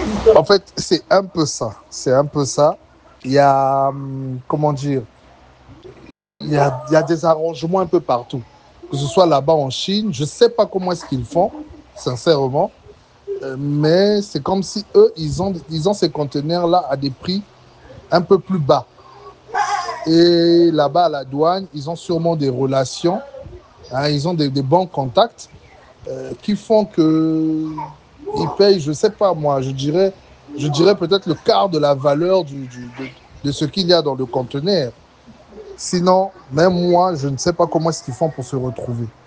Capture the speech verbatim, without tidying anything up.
En fait, c'est un peu ça. C'est un peu ça. Il y a, hum, comment dire, il y a, il y a des arrangements un peu partout. Que ce soit là-bas en Chine, je ne sais pas comment est-ce qu'ils font, sincèrement. Euh, mais c'est comme si eux, ils ont, ils ont ces conteneurs-là à des prix un peu plus bas. Et là-bas, à la douane, ils ont sûrement des relations, hein, ils ont des, des bons contacts euh, qui font que ils payent, je ne sais pas moi, je dirais, je dirais peut-être le quart de la valeur du, du- de, de ce qu'il y a dans le conteneur. Sinon, même moi, je ne sais pas comment est-ce qu'ils font pour se retrouver.